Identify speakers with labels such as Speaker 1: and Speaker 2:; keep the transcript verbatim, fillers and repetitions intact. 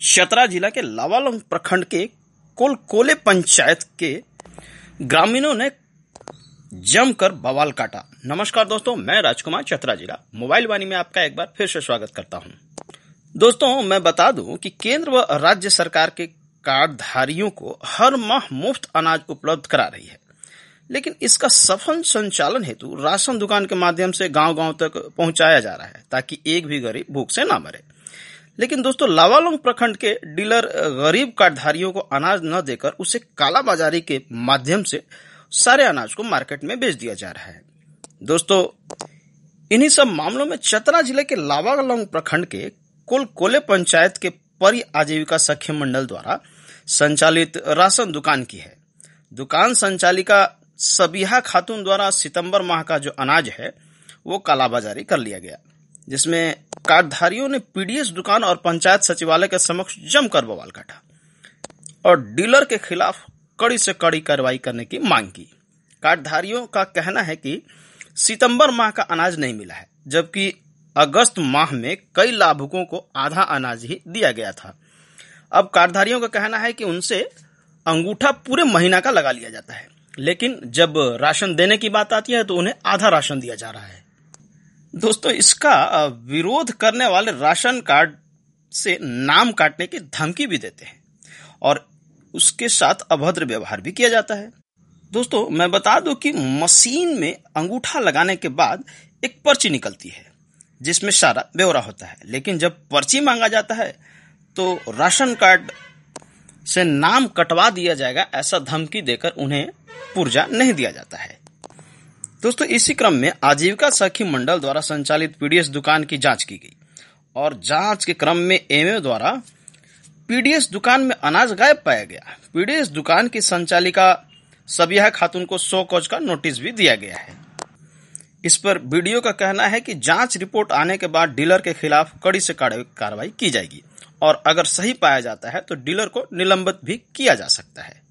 Speaker 1: चतरा जिला के लावालौंग प्रखंड के कोलकोले पंचायत के ग्रामीणों ने जमकर बवाल काटा। नमस्कार दोस्तों, मैं राजकुमार चतरा जिला मोबाइल वाणी में आपका एक बार फिर से स्वागत करता हूं। दोस्तों, मैं बता दूं कि केंद्र व राज्य सरकार के कार्डधारियों को हर माह मुफ्त अनाज उपलब्ध करा रही है, लेकिन इसका सफल संचालन हेतु राशन दुकान के माध्यम से गांव-गांव तक पहुंचाया जा रहा है ताकि एक भी गरीब भूख से ना मरे। लेकिन दोस्तों, लावालौंग प्रखंड के डीलर गरीब कार्डधारियों को अनाज न देकर उसे कालाबाजारी के माध्यम से सारे अनाज को मार्केट में बेच दिया जा रहा है। दोस्तों, इन्हीं सब मामलों में चतरा जिले के लावालौंग प्रखंड के कोलकोले पंचायत के परि आजीविका सखी मंडल द्वारा संचालित राशन दुकान की है। दुकान संचालिका सबिहा खातून द्वारा सितंबर माह का जो अनाज है वो कालाबाजारी कर लिया गया, जिसमें कार्डधारियों ने पीडीएस दुकान और पंचायत सचिवालय के समक्ष जमकर बवाल काटा और डीलर के खिलाफ कड़ी से कड़ी कार्रवाई करने की मांग की। कार्डधारियों का कहना है कि सितंबर माह का अनाज नहीं मिला है, जबकि अगस्त माह में कई लाभुकों को आधा अनाज ही दिया गया था। अब कार्डधारियों का कहना है कि उनसे अंगूठा पूरे महीना का लगा लिया जाता है, लेकिन जब राशन देने की बात आती है तो उन्हें आधा राशन दिया जा रहा है। दोस्तों, इसका विरोध करने वाले राशन कार्ड से नाम काटने की धमकी भी देते हैं और उसके साथ अभद्र व्यवहार भी किया जाता है। दोस्तों, मैं बता दूं कि मशीन में अंगूठा लगाने के बाद एक पर्ची निकलती है जिसमें सारा ब्यौरा होता है, लेकिन जब पर्ची मांगा जाता है तो राशन कार्ड से नाम कटवा दिया जाएगा ऐसा धमकी देकर उन्हें पुर्जा नहीं दिया जाता है। दोस्तों, इसी क्रम में आजीविका सखी मंडल द्वारा संचालित पीडीएस दुकान की जांच की गई और जांच के क्रम में एमओ द्वारा पीडीएस दुकान में अनाज गायब पाया गया। पीडीएस दुकान की संचालिका सबिहा खातून को सौ कौज का नोटिस भी दिया गया है। इस पर बीडीओ का कहना है कि जांच रिपोर्ट आने के बाद डीलर के खिलाफ कड़ी से कार्रवाई की जाएगी और अगर सही पाया जाता है तो डीलर को निलंबित भी किया जा सकता है।